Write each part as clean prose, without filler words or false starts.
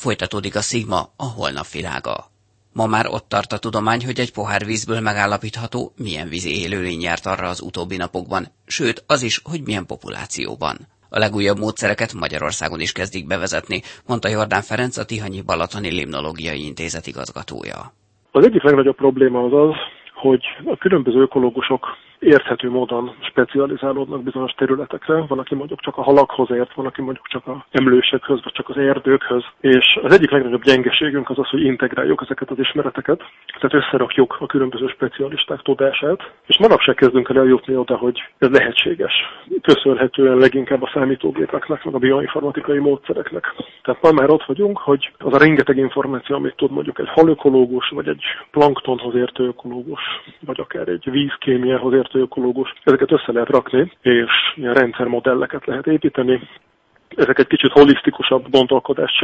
Folytatódik a Szigma, a holnap világa. Ma már ott tart a tudomány, hogy egy pohár vízből megállapítható, milyen vízi élőlény járt arra az utóbbi napokban, sőt az is, hogy milyen populációban. A legújabb módszereket Magyarországon is kezdik bevezetni, mondta Jordán Ferenc, a Tihanyi Balatoni Limnológiai Intézet igazgatója. Az egyik legnagyobb probléma az, hogy a különböző ökológusok érthető módon specializálódnak bizonyos területekre. Van, aki mondjuk csak a halakhoz ért, van, aki mondjuk csak az emlősekhöz, vagy csak az erdőkhöz. És az egyik legnagyobb gyengeségünk az, hogy integráljuk ezeket az ismereteket, tehát összerakjuk a különböző specialisták tudását, és manapság kezdünk el eljutni oda, hogy ez lehetséges. Köszönhetően leginkább a számítógépeknek, meg a bioinformatikai módszereknek. Tehát ma már ott vagyunk, hogy az a rengeteg információ, amit tud mondjuk egy halökológus, vagy egy planktonhoz értő ökológus, vagy akár egy vízkémiához értő ökológus, ezeket össze lehet rakni, és ilyen rendszermodelleket lehet építeni. Ezek egy kicsit holisztikusabb gondolkodást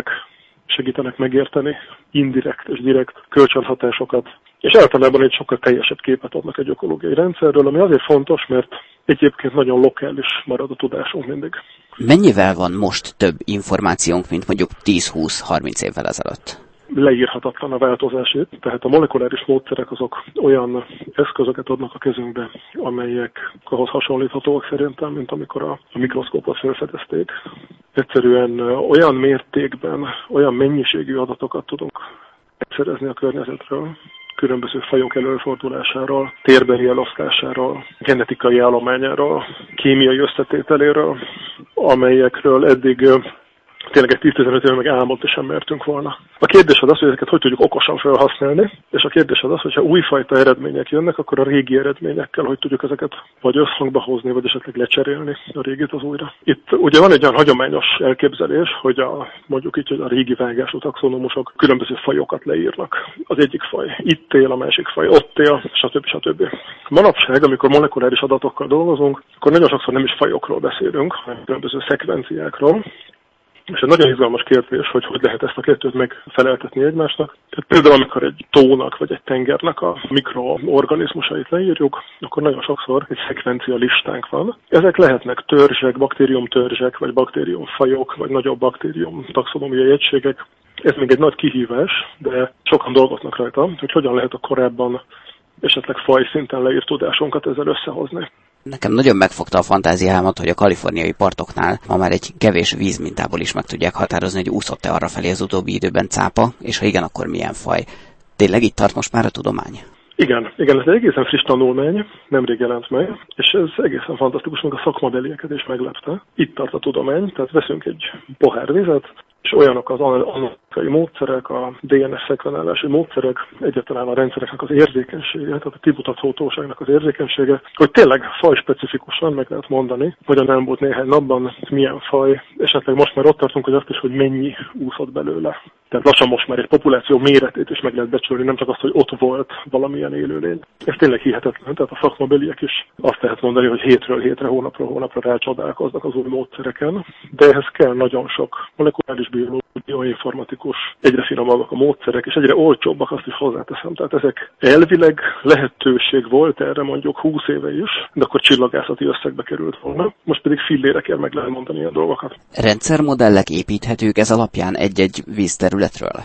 segítenek megérteni, indirekt és direkt kölcsönhatásokat, és általában egy sokkal teljesebb képet adnak egy ökológiai rendszerről, ami azért fontos, mert egyébként nagyon lokális marad a tudásunk mindig. Mennyivel van most több információnk, mint mondjuk 10-20-30 évvel ezelőtt? Leírhatatlan a változásét, tehát a molekuláris módszerek azok olyan eszközöket adnak a kezünkbe, amelyek ahhoz hasonlíthatóak szerintem, mint amikor a mikroszkópot felfedezték. Egyszerűen olyan mértékben, olyan mennyiségű adatokat tudunk megszerezni a környezetről, különböző fajok előfordulásáról, térbeli elosztásáról, genetikai állományáról, kémiai összetételéről, amelyekről eddig tényleg egy 10-15 éve meg álmodni sem mertünk volna. A kérdés az, hogy ezeket hogy tudjuk okosan felhasználni, és a kérdés az, hogyha újfajta eredmények jönnek, akkor a régi eredményekkel hogy tudjuk ezeket vagy összhangba hozni, vagy esetleg lecserélni a régit az újra. Itt ugye van egy olyan hagyományos elképzelés, hogy mondjuk így, hogy a régi vágású taxonomusok különböző fajokat leírnak. Az egyik faj itt él, a másik faj ott él, stb. Manapság, amikor molekuláris adatokkal dolgozunk, akkor nagyon sokszor nem is fajokról beszélünk, hanem különböző szekvenciákról. És egy nagyon izgalmas kérdés, hogy lehet ezt a kettőt megfeleltetni egymásnak. Tehát például, amikor egy tónak vagy egy tengernek a mikroorganizmusait leírjuk, akkor nagyon sokszor egy szekvencia listánk van. Ezek lehetnek törzsek, baktériumtörzsek, vagy baktériumfajok, vagy nagyobb baktérium taxonómiai egységek. Ez még egy nagy kihívás, de sokan dolgoznak rajta, hogy hogyan lehet a korábban esetleg fajszinten leírt tudásunkat ezzel összehozni. Nekem nagyon megfogta a fantáziámat, hogy a kaliforniai partoknál ma már egy kevés vízmintából is meg tudják határozni, hogy úszott-e arrafelé az utóbbi időben cápa, és ha igen, akkor milyen faj. Tényleg itt tart most már a tudomány? Igen, ez egy egészen friss tanulmány, nemrég jelent meg, és ez egészen fantasztikus, meg a szakmodelleket is meglepte. Itt tart a tudomány, tehát veszünk egy pohár vizet, és olyanok az analitikai módszerek, a DNS szekvenálási módszerek, egyáltalán a rendszereknek az érzékenysége, tehát a kimutathatóságnak az érzékenysége, hogy tényleg fajspecifikusan meg lehet mondani, hogy a elmúlt néhány napban milyen faj, esetleg most már ott tartunk, hogy azt is, hogy mennyi úszott belőle. Tehát lassan most már egy populáció méretét is meg lehet becsülni, nem csak azt, hogy ott volt valamilyen élőlény. Ez tényleg hihetetlen, tehát a szakmabeliek is azt lehet mondani, hogy hétről hétre, hónapról hónapra rácsodálkoznak az új módszereken, de ehhez kell nagyon sok molekuláris biológus, bioinformatikus, egyre finomabbak a módszerek, és egyre olcsóbbak, azt is hozzáteszem. Tehát ezek elvileg lehetőség volt erre mondjuk 20 éve is, de akkor csillagászati összegbe került volna. Most pedig fillérekért meg lehet mondani ilyen dolgokat. Rendszermodellek építhetők ez alapján egy-egy vízterületről?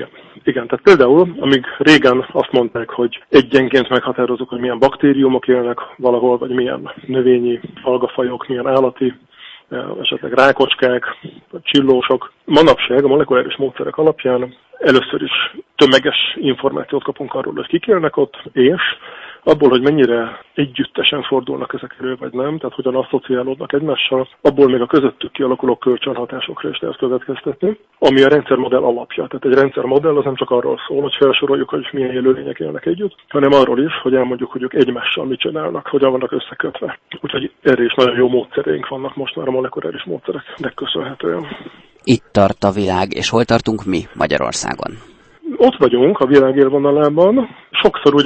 Igen, tehát például, amíg régen azt mondták, hogy egyenként meghatározunk, hogy milyen baktériumok élnek valahol, vagy milyen növényi algafajok, milyen állati, esetleg rákocskák, vagy csillósok. Manapság a molekuláris módszerek alapján először is tömeges információt kapunk arról, hogy kik élnek ott, és abból, hogy mennyire együttesen fordulnak ezek elő, vagy nem, tehát hogyan asszociálódnak egymással, abból még a közöttük kialakuló kölcsönhatásokra is lehet következtetni, ami a rendszermodell alapja. Tehát egy rendszermodell az nem csak arról szól, hogy felsoroljuk, hogy milyen élőlények élnek együtt, hanem arról is, hogy elmondjuk, hogy ők egymással mit csinálnak, hogyan vannak összekötve. Úgyhogy erre is nagyon jó módszereink vannak most már a molekuláris módszereknek köszönhetően. Itt tart a világ, és hol tartunk mi Magyarországon? Ott vagyunk a világ élvonalában. Sokszor ugye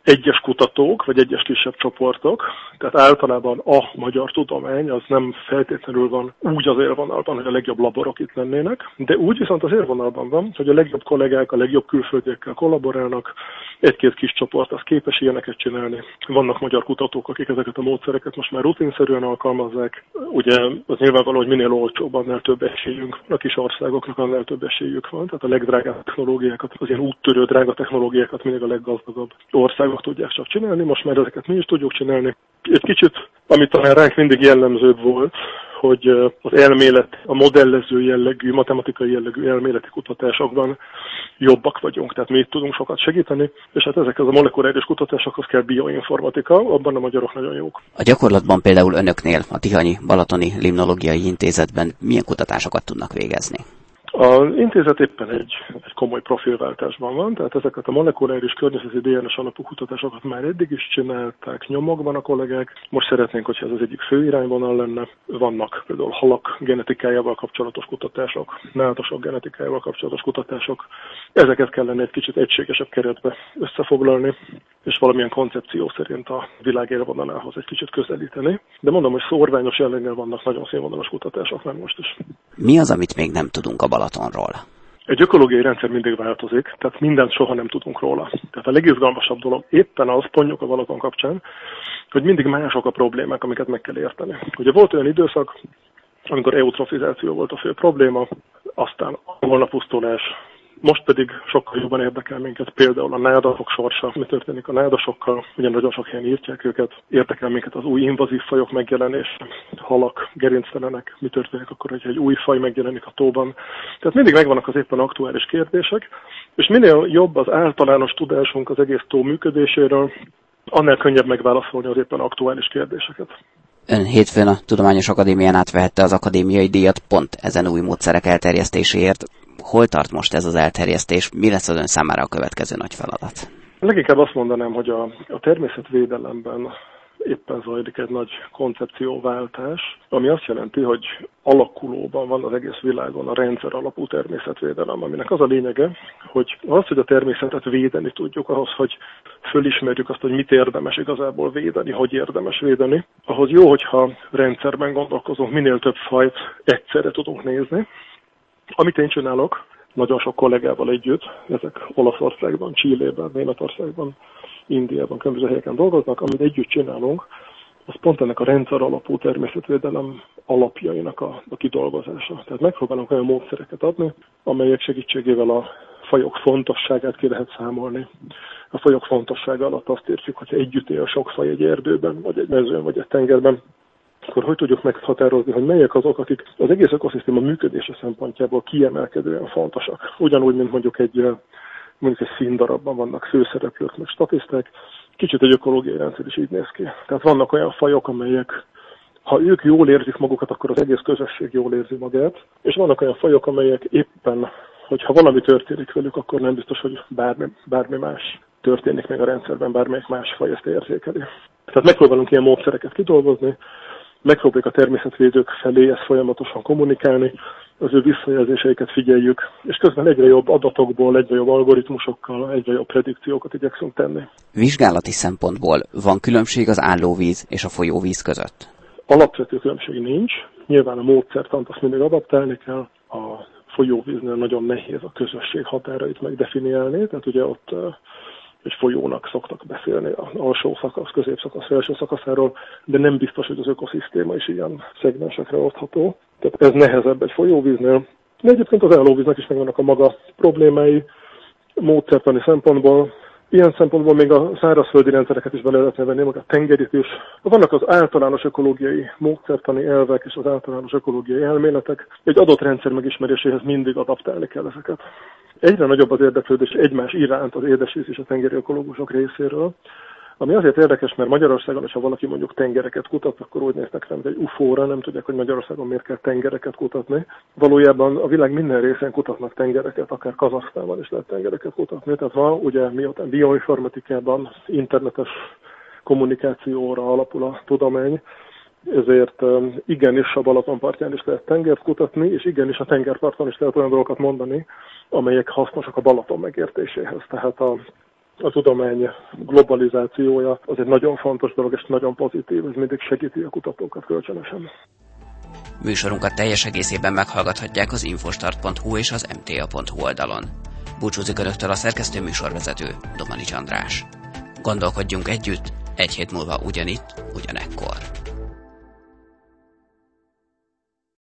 egyes kutatók, vagy egyes kisebb csoportok, tehát általában a magyar tudomány az nem feltétlenül van úgy az élvonalban, hogy a legjobb laborok itt lennének, de úgy viszont az élvonalban van, hogy a legjobb kollégák a legjobb külföldiekkel kollaborálnak, egy-két kis csoport az képes ilyeneket csinálni. Vannak magyar kutatók, akik ezeket a módszereket most már rutinszerűen alkalmazzák. Ugye az nyilvánvaló, hogy minél olcsóbb, annál több esélyünk. A kis országoknak annál több esélyük van. Tehát a legdrágább technológiákat, az ilyen úttörő drága technológiákat mindig a leggazdagabb országok tudják csak csinálni. Most már ezeket mi is tudjuk csinálni. Egy kicsit, amit talán ránk mindig jellemzőbb volt, hogy az elmélet, a modellező jellegű, matematikai jellegű elméleti kutatásokban jobbak vagyunk. Tehát mi itt tudunk sokat segíteni, és hát ezekhez a molekuláris kutatásokhoz kell bioinformatika, abban a magyarok nagyon jók. A gyakorlatban például önöknél, a Tihanyi Balatoni Limnológiai Intézetben milyen kutatásokat tudnak végezni? Az intézet éppen egy komoly profilváltásban van, tehát ezeket a molekuláris környezeti DNS alapú kutatásokat már eddig is csinálták nyomokban a kollégák. Most szeretnénk, hogyha ez az egyik fő irányvonal lenne. Vannak például halak genetikájával kapcsolatos kutatások, nádasok genetikájával kapcsolatos kutatások. Ezeket kellene egy kicsit egységesebb keretbe összefoglalni, és valamilyen koncepció szerint a világ élvonalához egy kicsit közelíteni. De mondom, hogy szórványos jelleggel vannak nagyon színvonalas kutatások már most is. Mi az, amit még nem tudunk a Balatonról? Egy ökológiai rendszer mindig változik, tehát mindent soha nem tudunk róla. Tehát a legizgalmasabb dolog éppen az, pontyok a Balaton kapcsán, hogy mindig mások a problémák, amiket meg kell érteni. Ugye volt olyan időszak, amikor eutrofizáció volt a fő probléma, aztán almapusztulás, most pedig sokkal jobban érdekel minket például a nádasok sorsa, mi történik a nádasokkal, ugye nagyon sok helyen írtják őket, érdekel minket az új invazív fajok megjelenése, halak, gerinctelenek, mi történik akkor, hogyha egy új faj megjelenik a tóban. Tehát mindig megvannak az éppen aktuális kérdések, és minél jobb az általános tudásunk az egész tó működéséről, annál könnyebb megválaszolni az éppen aktuális kérdéseket. Ön hétfőn a Tudományos Akadémián átvehette az akadémiai díjat pont ezen új módszerek elterjesztéséért. Hol tart most ez az elterjesztés? Mi lesz az ön számára a következő nagy feladat? Leginkább azt mondanám, hogy a természetvédelemben éppen zajlik egy nagy koncepcióváltás, ami azt jelenti, hogy alakulóban van az egész világon a rendszer alapú természetvédelem, aminek az a lényege, hogy a természetet védeni tudjuk, ahhoz, hogy fölismerjük azt, hogy mit érdemes igazából védeni, hogy érdemes védeni. Ahhoz jó, hogyha rendszerben gondolkozunk, minél több fajt egyszerre tudunk nézni. Amit én csinálok, nagyon sok kollégával együtt, ezek Olaszországban, Chilében, Németországban, Indiában, különböző helyeken dolgoznak, amit együtt csinálunk, az pont ennek a rendszer alapú természetvédelem alapjainak a kidolgozása. Tehát megpróbálunk olyan módszereket adni, amelyek segítségével a fajok fontosságát ki lehet számolni. A fajok fontossága alatt azt értjük, hogyha együtt él sok faj egy erdőben, vagy egy mezőn, vagy egy tengerben, akkor hogy tudjuk meghatározni, hogy melyek azok, akik az egész ökoszisztéma működése szempontjából kiemelkedően fontosak. Ugyanúgy, mint mondjuk egy színdarabban vannak főszereplők, meg statiszták, kicsit egy ökológiai rendszer is így néz ki. Tehát vannak olyan fajok, amelyek, ha ők jól érzik magukat, akkor az egész közösség jól érzi magát, és vannak olyan fajok, amelyek éppen, hogyha valami történik velük, akkor nem biztos, hogy bármi más történik meg a rendszerben, bármelyik más faj ezt érzékeli. Tehát megpróbálunk ilyen módszereket kidolgozni, megpróbáljuk a természetvédők felé ezt folyamatosan kommunikálni, az ő visszajelzéseiket figyeljük, és közben egyre jobb adatokból, egyre jobb algoritmusokkal, egyre jobb predikciókat igyekszünk tenni. Vizsgálati szempontból van különbség az állóvíz és a folyóvíz között? Alapvető különbség nincs. Nyilván a módszertant azt mindig adaptálni kell. A folyóvíznél nagyon nehéz a közösség határait megdefiniálni, tehát ugye ott egy folyónak szoktak beszélni az alsó szakasz, középszakasz, felső szakaszáról, de nem biztos, hogy az ökoszisztéma is ilyen szegmensekre osztható. Tehát ez nehezebb egy folyóvíznél. De egyébként az állóvíznek is megvannak a maga problémái módszertani szempontból. Ilyen szempontból még a szárazföldi rendszereket is bele lehetne venni, meg a tengerit is. Vannak az általános ökológiai módszertani elvek és az általános ökológiai elméletek. Egy adott rendszer megismeréséhez mindig adaptálni kell ezeket. Egyre nagyobb az érdeklődés egymás iránt az édesvíz és a tengeri ökológusok részéről, ami azért érdekes, mert Magyarországon, ha valaki mondjuk tengereket kutat, akkor úgy néznek rá, hogy egy UFO-ra, nem tudják, hogy Magyarországon miért kell tengereket kutatni. Valójában a világ minden részén kutatnak tengereket, akár Kazahsztánban is lehet tengereket kutatni. Tehát ma ugye miután bioinformatikában internetes kommunikációra alapul a tudomány, ezért igenis a Balatonpartján is lehet tengert kutatni, és igenis a tengerparton is lehet olyan dolgokat mondani, amelyek hasznosak a Balaton megértéséhez. Tehát a tudomány globalizációja az egy nagyon fontos dolog, és nagyon pozitív, ez mindig segíti a kutatókat kölcsönösen. Műsorunkat teljes egészében meghallgathatják az infostart.hu és az mta.hu oldalon. Búcsúzik önöktől a szerkesztő műsorvezető, Domanics András. Gondolkodjunk együtt, egy hét múlva ugyanitt, ugyanekkor.